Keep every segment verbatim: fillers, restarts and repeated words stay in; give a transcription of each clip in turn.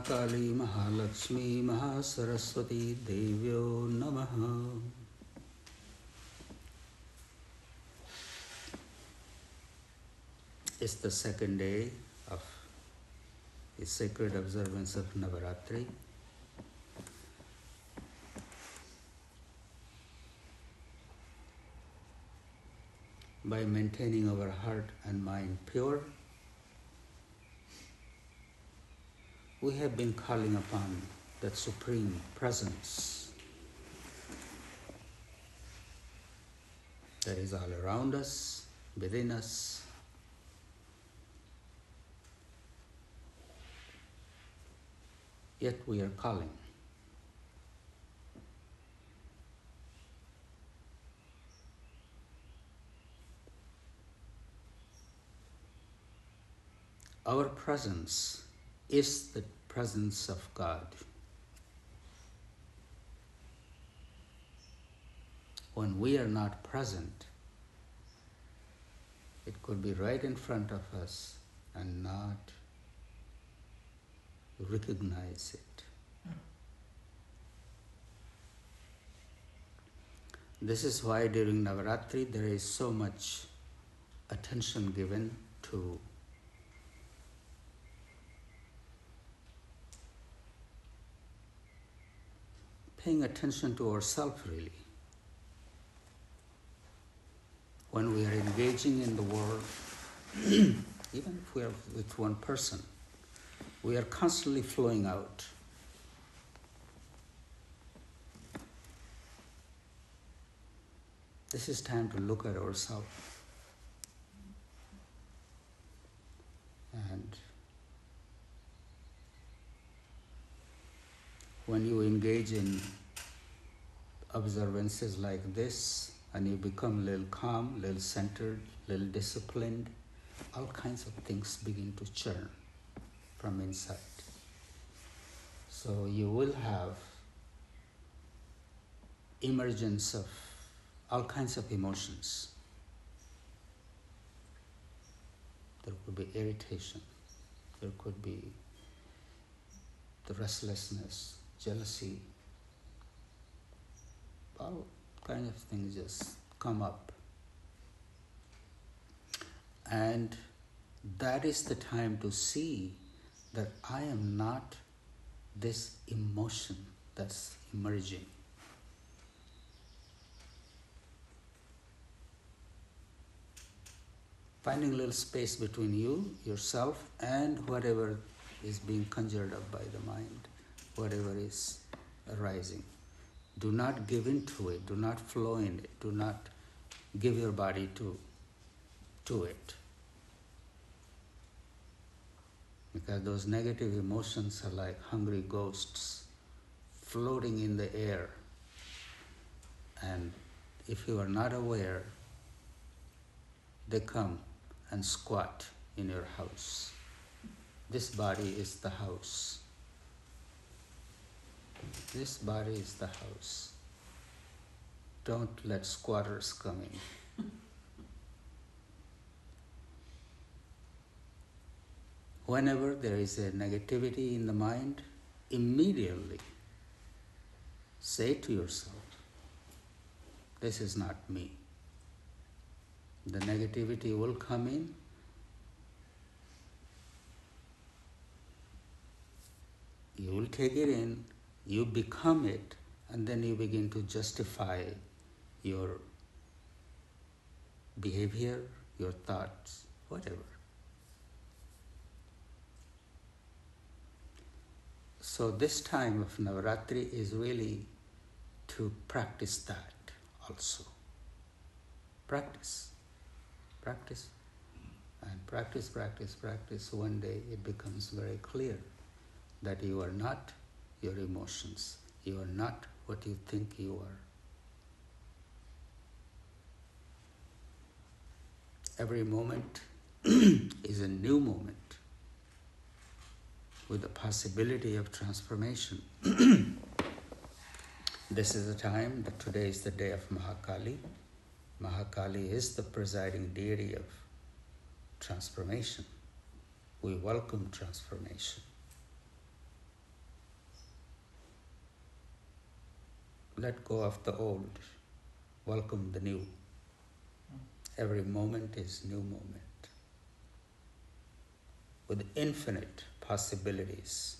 Mahakali, Mahalakshmi, Mahasaraswati, Devyo Namaha. It's the second day of the sacred observance of Navaratri. By maintaining our heart and mind pure, we have been calling upon that Supreme Presence that is all around us, within us. Yet we are calling. Our presence is the presence of God. When we are not present, it could be right in front of us and not recognize it. This is why during Navaratri there is so much attention given to paying attention to ourselves, really. When we are engaging in the world, even if we are with one person, we are constantly flowing out. This is time to look at ourselves. And when you engage in observances like this, and you become a little calm, a little centered, a little disciplined, all kinds of things begin to churn from inside. So you will have emergence of all kinds of emotions. There could be irritation, there could be the restlessness, jealousy, all kinds of things just come up. And that is the time to see that I am not this emotion that's emerging. Finding a little space between you, yourself, and whatever is being conjured up by the mind, whatever is arising. Do not give in to it, do not flow in it, do not give your body to, to it. Because those negative emotions are like hungry ghosts floating in the air. And if you are not aware, they come and squat in your house. This body is the house. This body is the house. Don't let squatters come in. Whenever there is a negativity in the mind, immediately say to yourself, this is not me. The negativity will come in. You will take it in, you become it, and then you begin to justify your behavior, your thoughts, whatever. So this time of Navaratri is really to practice that also. Practice. Practice. And practice, practice, practice. One day it becomes very clear that you are not your emotions. You are not what you think you are. Every moment is a new moment with the possibility of transformation. This is the time that today is the day of Mahakali. Mahakali is the presiding deity of transformation. We welcome transformation. let go of the old, welcome the new. Every moment is new moment with infinite possibilities.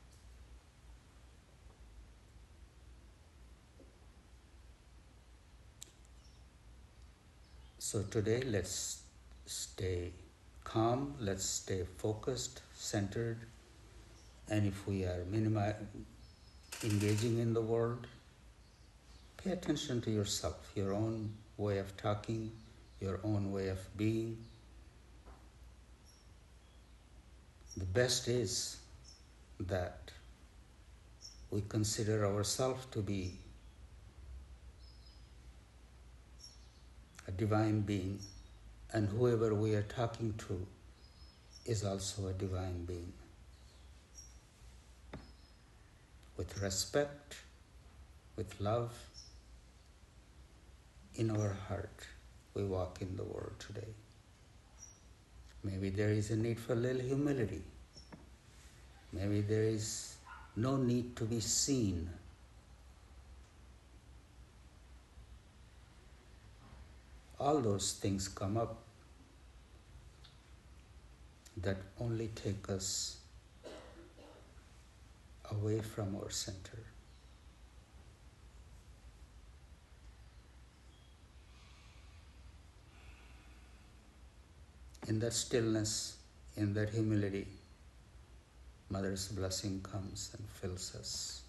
So today, let's stay calm, let's stay focused, centered, and if we are minimi- engaging in the world, pay attention to yourself, your own way of talking, your own way of being. The best is that we consider ourselves to be a divine being, and whoever we are talking to is also a divine being. With respect, with love, in our heart, we walk in the world today. Maybe there is a need for a little humility. Maybe there is no need to be seen. All those things come up that only take us away from our center. In that stillness, in that humility, Mother's blessing comes and fills us.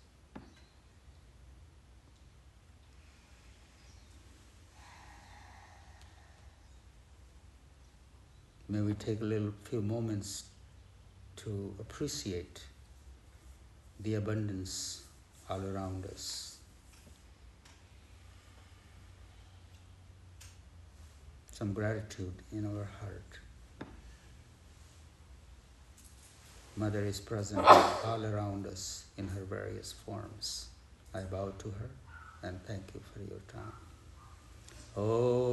May we take a little few moments to appreciate the abundance all around us. Some gratitude in our heart. Mother is present all around us in her various forms. I bow to her and thank you for your time. Oh.